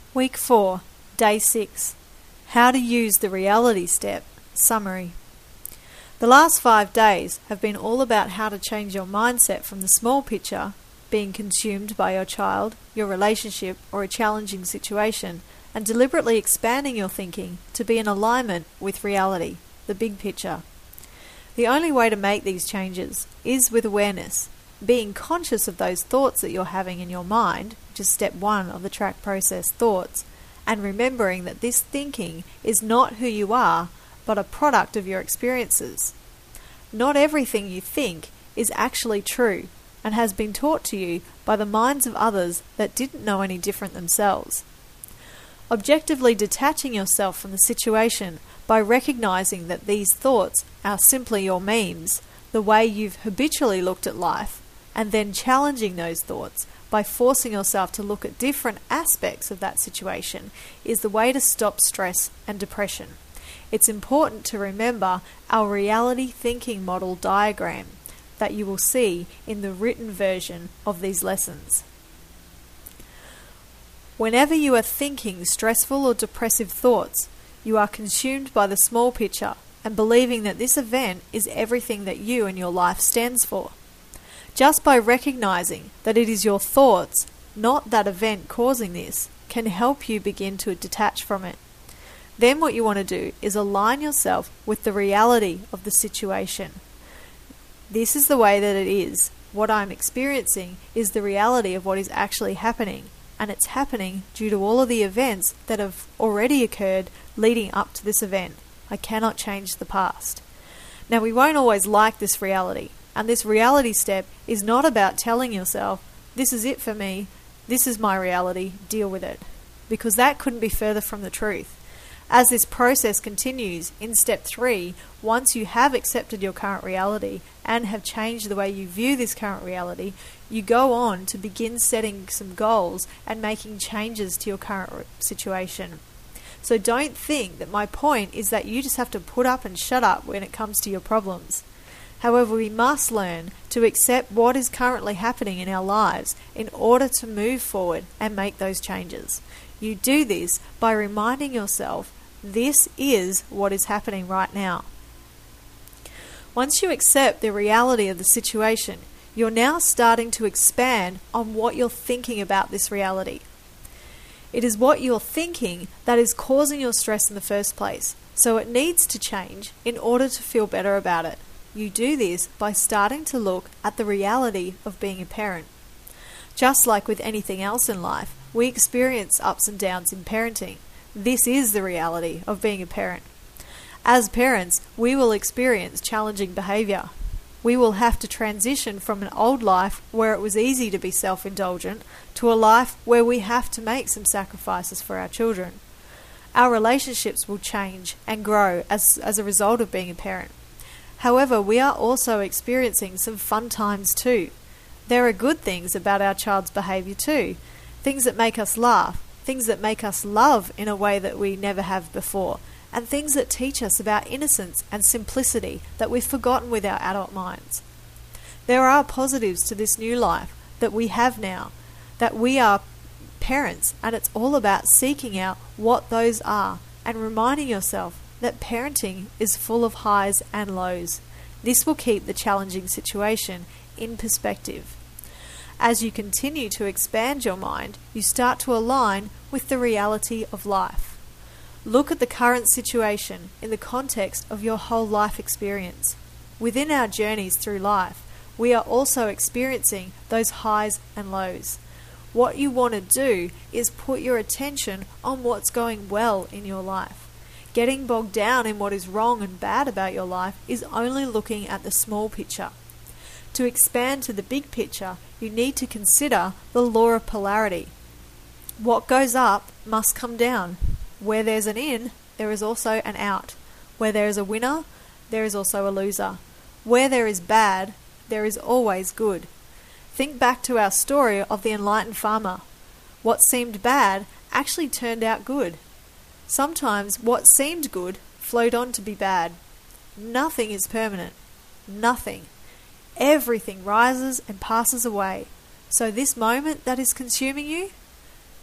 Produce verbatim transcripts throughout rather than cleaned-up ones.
Week four, Day six. How to use the reality step. Summary. The last five days have been all about how to change your mindset from the small picture, being consumed by your child, your relationship, or a challenging situation, and deliberately expanding your thinking to be in alignment with reality, the big picture. The only way to make these changes is with awareness, being conscious of those thoughts that you're having in your mind, which is step one of the track process, thoughts, and remembering that this thinking is not who you are, but a product of your experiences. Not everything you think is actually true and has been taught to you by the minds of others that didn't know any different themselves. Objectively detaching yourself from the situation by recognizing that these thoughts are simply your memes, the way you've habitually looked at life, and then challenging those thoughts by forcing yourself to look at different aspects of that situation is the way to stop stress and depression. It's important to remember our reality thinking model diagram that you will see in the written version of these lessons. Whenever you are thinking stressful or depressive thoughts, you are consumed by the small picture and believing that this event is everything that you and your life stands for. Just by recognizing that it is your thoughts, not that event causing this, can help you begin to detach from it. Then what you want to do is align yourself with the reality of the situation. This is the way that it is. What I'm experiencing is the reality of what is actually happening, and it's happening due to all of the events that have already occurred leading up to this event. I cannot change the past. Now, we won't always like this reality. And this reality step is not about telling yourself, this is it for me, this is my reality, deal with it. Because that couldn't be further from the truth. As this process continues, in step three, once you have accepted your current reality and have changed the way you view this current reality, you go on to begin setting some goals and making changes to your current situation. So don't think that my point is that you just have to put up and shut up when it comes to your problems. However, we must learn to accept what is currently happening in our lives in order to move forward and make those changes. You do this by reminding yourself, this is what is happening right now. Once you accept the reality of the situation, you're now starting to expand on what you're thinking about this reality. It is what you're thinking that is causing your stress in the first place, so it needs to change in order to feel better about it. You do this by starting to look at the reality of being a parent. Just like with anything else in life, we experience ups and downs in parenting. This is the reality of being a parent. As parents, we will experience challenging behavior. We will have to transition from an old life where it was easy to be self-indulgent to a life where we have to make some sacrifices for our children. Our relationships will change and grow as, as a result of being a parent. However, we are also experiencing some fun times too. There are good things about our child's behaviour too. Things that make us laugh, things that make us love in a way that we never have before, and things that teach us about innocence and simplicity that we've forgotten with our adult minds. There are positives to this new life that we have now, that we are parents, and it's all about seeking out what those are and reminding yourself that parenting is full of highs and lows. This will keep the challenging situation in perspective. As you continue to expand your mind, you start to align with the reality of life. Look at the current situation in the context of your whole life experience. Within our journeys through life, we are also experiencing those highs and lows. What you want to do is put your attention on what's going well in your life. Getting bogged down in what is wrong and bad about your life is only looking at the small picture. To expand to the big picture, you need to consider the law of polarity. What goes up must come down. Where there's an in, there is also an out. Where there is a winner, there is also a loser. Where there is bad, there is always good. Think back to our story of the enlightened farmer. What seemed bad actually turned out good. Sometimes what seemed good flowed on to be bad. Nothing is permanent. Nothing. Everything rises and passes away. So this moment that is consuming you,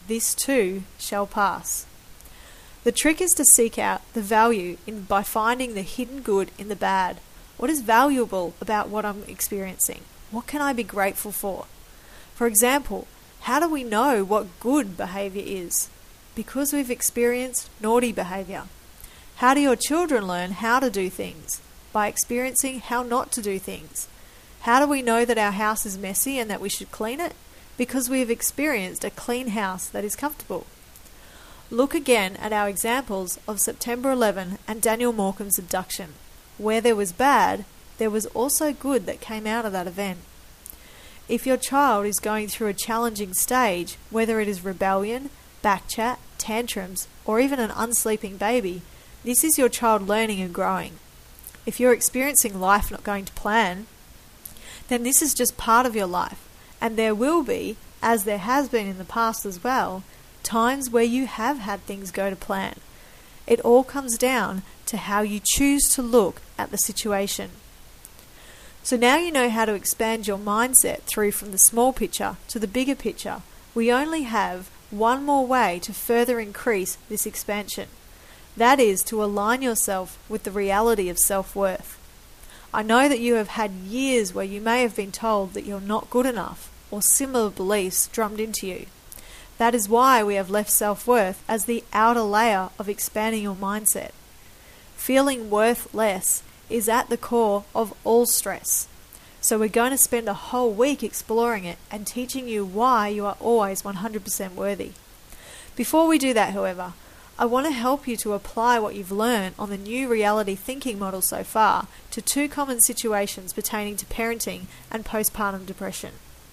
this too shall pass. The trick is to seek out the value in by finding the hidden good in the bad. What is valuable about what I'm experiencing? What can I be grateful for? For example, how do we know what good behavior is? Because we've experienced naughty behavior. How do your children learn how to do things? By experiencing how not to do things. How do we know that our house is messy and that we should clean it? Because we have experienced a clean house that is comfortable. Look again at our examples of September eleventh and Daniel Morcombe's abduction. Where there was bad, there was also good that came out of that event. If your child is going through a challenging stage, whether it is rebellion, backchat, tantrums, or even an unsleeping baby, this is your child learning and growing. If you're experiencing life not going to plan, then this is just part of your life, and there will be, as there has been in the past as well, times where you have had things go to plan. It all comes down to how you choose to look at the situation. So now you know how to expand your mindset through from the small picture to the bigger picture. We only have one more way to further increase this expansion. That is to align yourself with the reality of self-worth. I know that you have had years where you may have been told that you're not good enough, or similar beliefs drummed into you. That is why we have left self-worth as the outer layer of expanding your mindset. Feeling worth less is at the core of all stress. So we're going to spend a whole week exploring it and teaching you why you are always one hundred percent worthy. Before we do that, however, I want to help you to apply what you've learned on the new reality thinking model so far to two common situations pertaining to parenting and postpartum depression.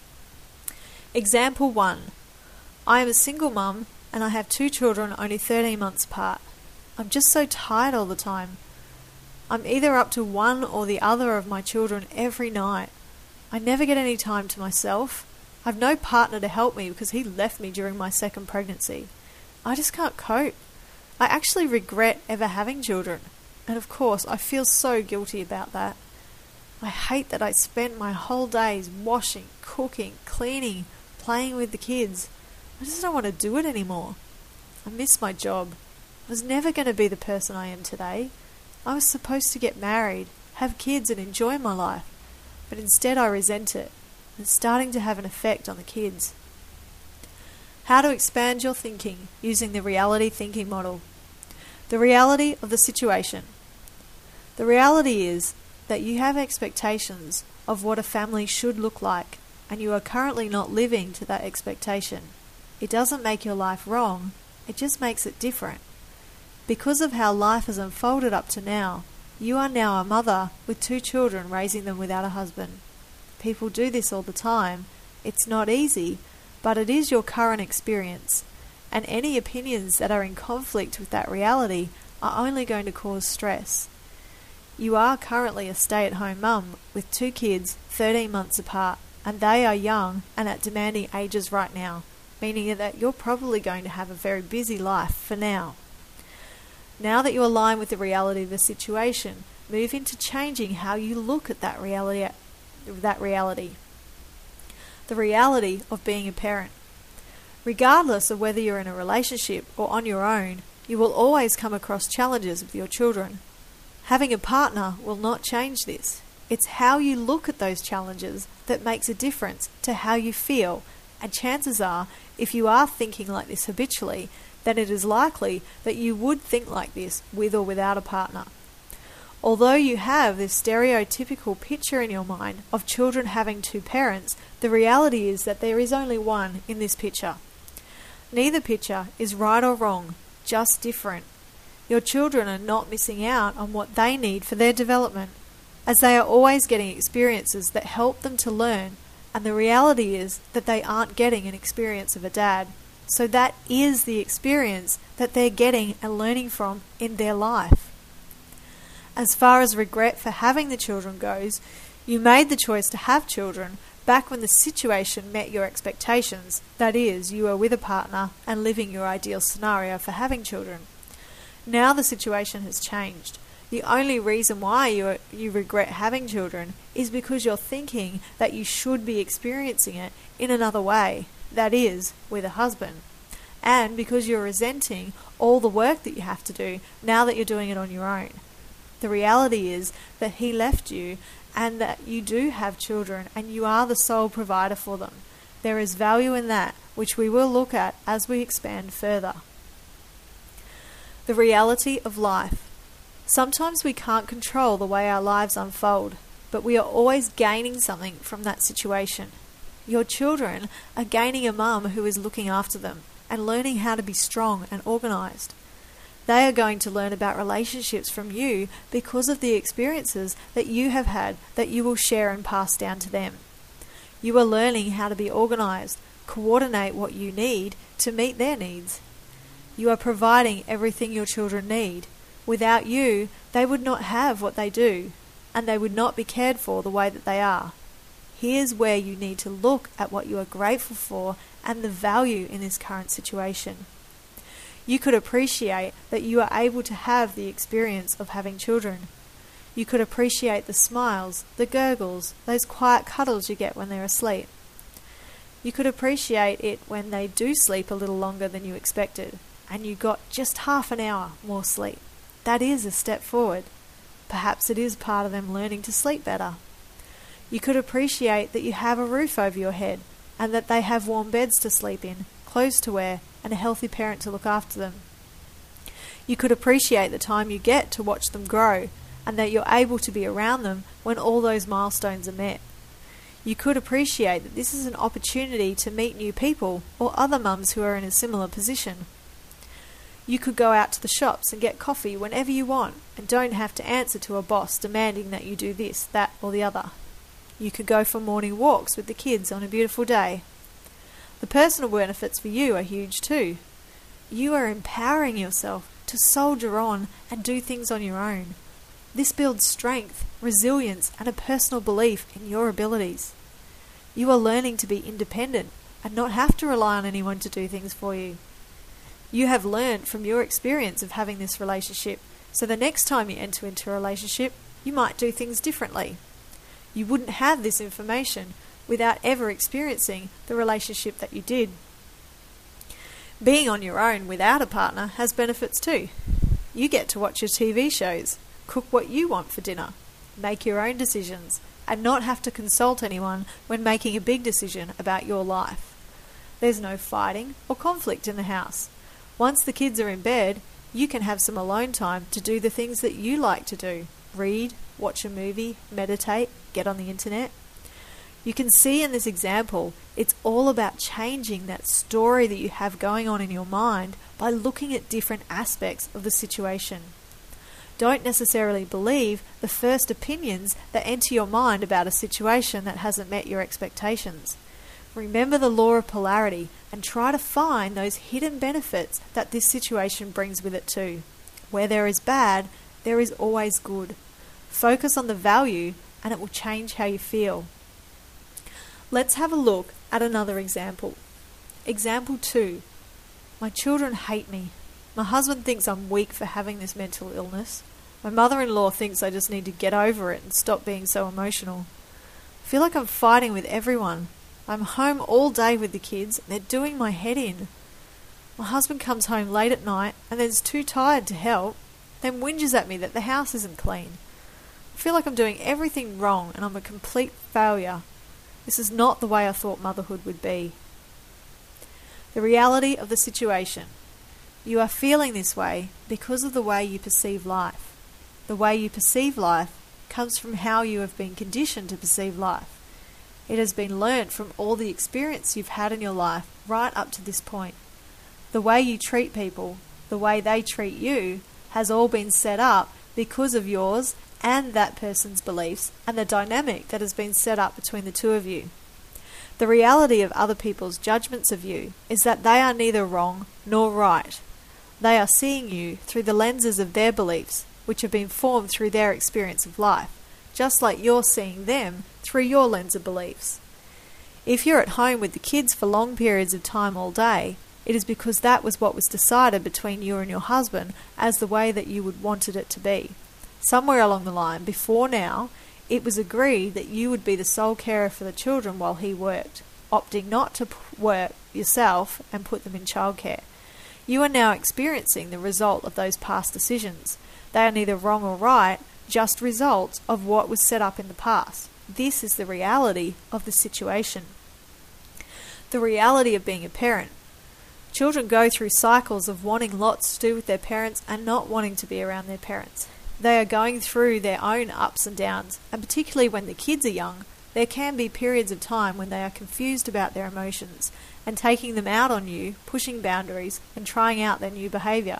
Example one. I am a single mum and I have two children only thirteen months apart. I'm just so tired all the time. I'm either up to one or the other of my children every night. I never get any time to myself. I've no partner to help me because he left me during my second pregnancy. I just can't cope. I actually regret ever having children. And of course, I feel so guilty about that. I hate that I spent my whole days washing, cooking, cleaning, playing with the kids. I just don't want to do it anymore. I miss my job. I was never going to be the person I am today. I was supposed to get married, have kids and enjoy my life. But instead I resent it. It's starting to have an effect on the kids. How to expand your thinking using the reality thinking model. The reality of the situation. The reality is that you have expectations of what a family should look like, and you are currently not living to that expectation. It doesn't make your life wrong, it just makes it different. Because of how life has unfolded up to now, you are now a mother with two children raising them without a husband. People do this all the time. It's not easy, but it is your current experience, and any opinions that are in conflict with that reality are only going to cause stress. You are currently a stay-at-home mum with two kids thirteen months apart, and they are young and at demanding ages right now, meaning that you're probably going to have a very busy life for now. Now that you align with the reality of the situation, move into changing how you look at that reality, that reality. The reality of being a parent. Regardless of whether you're in a relationship or on your own, you will always come across challenges with your children. Having a partner will not change this. It's how you look at those challenges that makes a difference to how you feel, and chances are, if you are thinking like this habitually, then it is likely that you would think like this with or without a partner. Although you have this stereotypical picture in your mind of children having two parents, the reality is that there is only one in this picture. Neither picture is right or wrong, just different. Your children are not missing out on what they need for their development, as they are always getting experiences that help them to learn, and the reality is that they aren't getting an experience of a dad. So that is the experience that they're getting and learning from in their life. As far as regret for having the children goes, you made the choice to have children back when the situation met your expectations. That is, you were with a partner and living your ideal scenario for having children. Now the situation has changed. The only reason why you you regret having children is because you're thinking that you should be experiencing it in another way. That is, with a husband. and because you're resenting all the work that you have to do now that you're doing it on your own. The reality is that he left you and that you do have children and you are the sole provider for them. There is value in that, which we will look at as we expand further. The reality of life. Sometimes we can't control the way our lives unfold, but we are always gaining something from that situation. Your children are gaining a mum who is looking after them and learning how to be strong and organised. They are going to learn about relationships from you because of the experiences that you have had that you will share and pass down to them. You are learning how to be organised, coordinate what you need to meet their needs. You are providing everything your children need. Without you, they would not have what they do, and they would not be cared for the way that they are. Here's where you need to look at what you are grateful for and the value in this current situation. You could appreciate that you are able to have the experience of having children. You could appreciate the smiles, the gurgles, those quiet cuddles you get when they're asleep. You could appreciate it when they do sleep a little longer than you expected, and you got just half an hour more sleep. That is a step forward. Perhaps it is part of them learning to sleep better. You could appreciate that you have a roof over your head and that they have warm beds to sleep in, clothes to wear, and a healthy parent to look after them. You could appreciate the time you get to watch them grow and that you're able to be around them when all those milestones are met. You could appreciate that this is an opportunity to meet new people or other mums who are in a similar position. You could go out to the shops and get coffee whenever you want and don't have to answer to a boss demanding that you do this, that, or the other. You could go for morning walks with the kids on a beautiful day. The personal benefits for you are huge too. You are empowering yourself to soldier on and do things on your own. This builds strength, resilience, and a personal belief in your abilities. You are learning to be independent and not have to rely on anyone to do things for you. You have learned from your experience of having this relationship, so the next time you enter into a relationship, you might do things differently. You wouldn't have this information without ever experiencing the relationship that you did. Being on your own without a partner has benefits too. You get to watch your T V shows, cook what you want for dinner, make your own decisions, and not have to consult anyone when making a big decision about your life. There's no fighting or conflict in the house. Once the kids are in bed, you can have some alone time to do the things that you like to do. Read, watch a movie, meditate, get on the internet. You can see in this example, it's all about changing that story that you have going on in your mind by looking at different aspects of the situation. Don't necessarily believe the first opinions that enter your mind about a situation that hasn't met your expectations. Remember the law of polarity and try to find those hidden benefits that this situation brings with it too. Where there is bad, there is always good. Focus on the value and it will change how you feel. Let's have a look at another example. Example two. My children hate me. My husband thinks I'm weak for having this mental illness. My mother-in-law thinks I just need to get over it and stop being so emotional. I feel like I'm fighting with everyone. I'm home all day with the kids and they're doing my head in. My husband comes home late at night and then's too tired to help, then whinges at me that the house isn't clean. I feel like I'm doing everything wrong and I'm a complete failure. This is not the way I thought motherhood would be. The reality of the situation. You are feeling this way because of the way you perceive life. The way you perceive life comes from how you have been conditioned to perceive life. It has been learnt from all the experience you've had in your life right up to this point. The way you treat people, the way they treat you, has all been set up because of yours and that person's beliefs and the dynamic that has been set up between the two of you. The reality of other people's judgments of you is that they are neither wrong nor right. They are seeing you through the lenses of their beliefs, which have been formed through their experience of life, just like you're seeing them through your lens of beliefs. If you're at home with the kids for long periods of time all day, it is because that was what was decided between you and your husband as the way that you would wanted it to be. Somewhere along the line, before now, it was agreed that you would be the sole carer for the children while he worked, opting not to work yourself and put them in childcare. You are now experiencing the result of those past decisions. They are neither wrong or right, just results of what was set up in the past. This is the reality of the situation. The reality of being a parent. Children go through cycles of wanting lots to do with their parents and not wanting to be around their parents. They are going through their own ups and downs, and particularly when the kids are young, there can be periods of time when they are confused about their emotions and taking them out on you, pushing boundaries and trying out their new behaviour.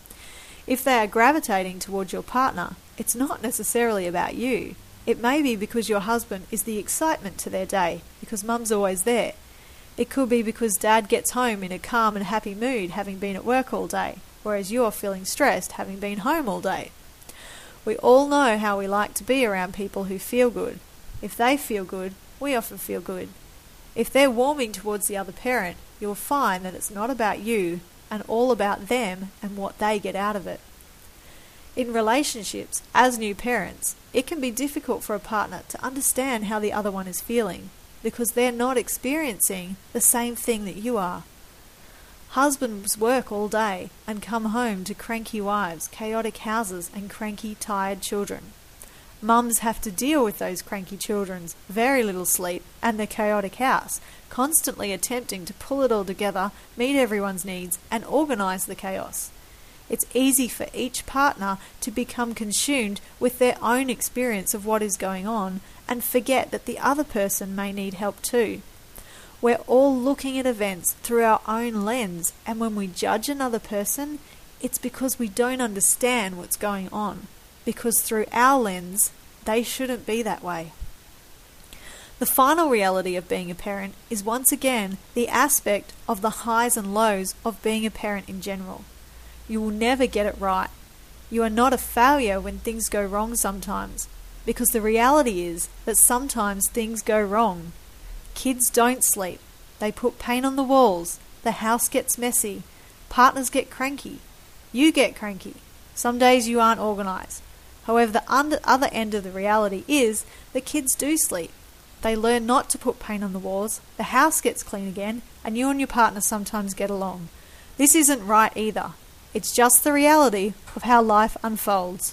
If they are gravitating towards your partner, it's not necessarily about you. It may be because your husband is the excitement to their day, because mum's always there. It could be because dad gets home in a calm and happy mood having been at work all day, whereas you're feeling stressed having been home all day. We all know how we like to be around people who feel good. If they feel good, we often feel good. If they're warming towards the other parent, you'll find that it's not about you and all about them and what they get out of it. In relationships, as new parents, it can be difficult for a partner to understand how the other one is feeling because they're not experiencing the same thing that you are. Husbands work all day and come home to cranky wives, chaotic houses and cranky, tired children. Mums have to deal with those cranky children's very little sleep and their chaotic house, constantly attempting to pull it all together, meet everyone's needs and organise the chaos. It's easy for each partner to become consumed with their own experience of what is going on and forget that the other person may need help too. We're all looking at events through our own lens, and when we judge another person, it's because we don't understand what's going on, because through our lens, they shouldn't be that way. The final reality of being a parent is once again the aspect of the highs and lows of being a parent in general. You will never get it right. You are not a failure when things go wrong sometimes, because the reality is that sometimes things go wrong. Kids don't sleep. They put paint on the walls. The house gets messy. Partners get cranky. You get cranky. Some days you aren't organised. However, the under, other end of the reality is that kids do sleep. They learn not to put paint on the walls. The house gets clean again, and you and your partner sometimes get along. This isn't right either. It's just the reality of how life unfolds.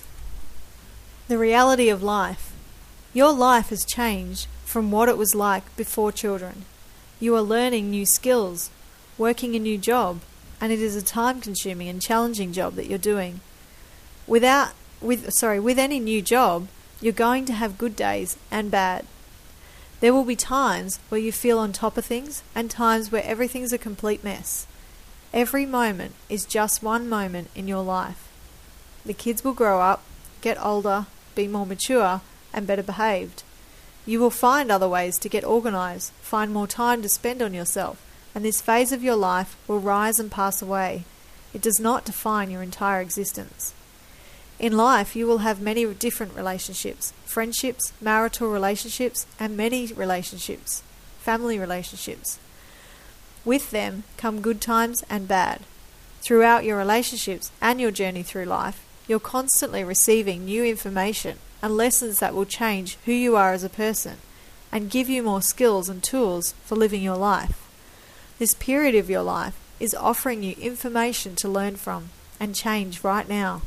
The reality of life. Your life has changed from what it was like before children. You are learning new skills, working a new job, and it is a time-consuming and challenging job that you're doing. Without, with sorry, with any new job, you're going to have good days and bad. There will be times where you feel on top of things and times where everything's a complete mess. Every moment is just one moment in your life. The kids will grow up, get older, be more mature, and better behaved. You will find other ways to get organised, find more time to spend on yourself, and this phase of your life will rise and pass away. It does not define your entire existence. In life, you will have many different relationships, friendships, marital relationships, and many relationships, family relationships. With them come good times and bad. Throughout your relationships and your journey through life, you're constantly receiving new information and lessons that will change who you are as a person and give you more skills and tools for living your life. This period of your life is offering you information to learn from and change right now.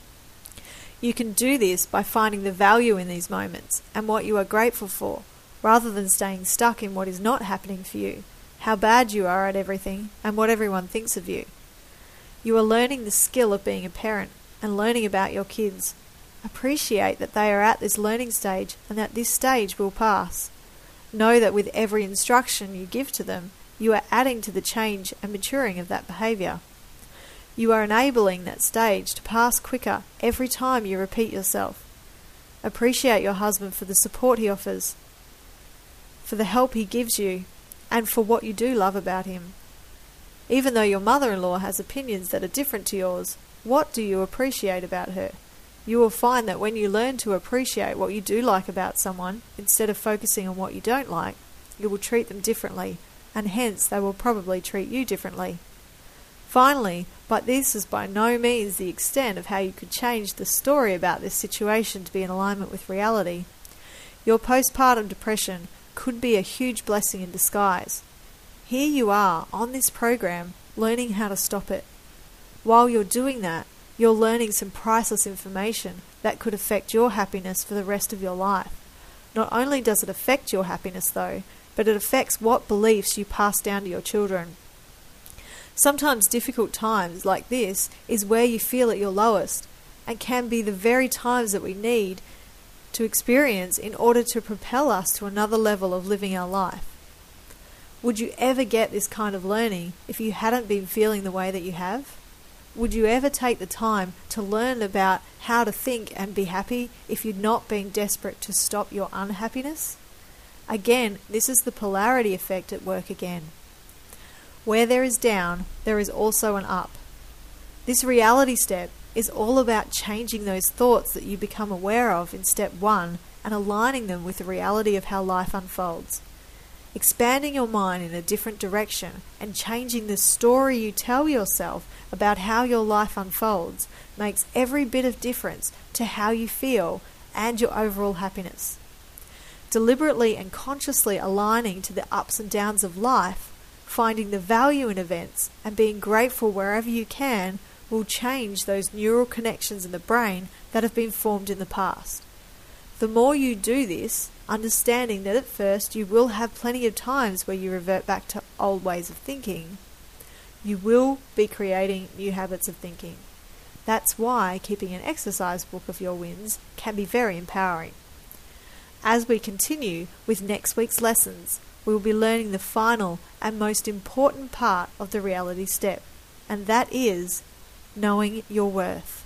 You can do this by finding the value in these moments and what you are grateful for, rather than staying stuck in what is not happening for you, how bad you are at everything, and what everyone thinks of you. You are learning the skill of being a parent and learning about your kids. Appreciate that they are at this learning stage and that this stage will pass. Know that with every instruction you give to them, you are adding to the change and maturing of that behaviour. You are enabling that stage to pass quicker every time you repeat yourself. Appreciate your husband for the support he offers, for the help he gives you, and for what you do love about him. Even though your mother-in-law has opinions that are different to yours, what do you appreciate about her? You will find that when you learn to appreciate what you do like about someone, instead of focusing on what you don't like, you will treat them differently, and hence they will probably treat you differently. Finally, but this is by no means the extent of how you could change the story about this situation to be in alignment with reality, your postpartum depression could be a huge blessing in disguise. Here you are on this program learning how to stop it. while you're doing that, you're learning some priceless information that could affect your happiness for the rest of your life. Not only does it affect your happiness though, but it affects what beliefs you pass down to your children. Sometimes difficult times like this is where you feel at your lowest, and can be the very times that we need to experience in order to propel us to another level of living our life. Would you ever get this kind of learning if you hadn't been feeling the way that you have? Would you ever take the time to learn about how to think and be happy if you'd not been desperate to stop your unhappiness? Again, this is the polarity effect at work again. Where there is down, there is also an up. This reality step is all about changing those thoughts that you become aware of in step one and aligning them with the reality of how life unfolds. Expanding your mind in a different direction and changing the story you tell yourself about how your life unfolds makes every bit of difference to how you feel and your overall happiness. Deliberately and consciously aligning to the ups and downs of life, finding the value in events and being grateful wherever you can will change those neural connections in the brain that have been formed in the past. The more you do this, understanding that at first you will have plenty of times where you revert back to old ways of thinking, you will be creating new habits of thinking. That's why keeping an exercise book of your wins can be very empowering. As we continue with next week's lessons, we will be learning the final and most important part of the reality step, and that is knowing your worth.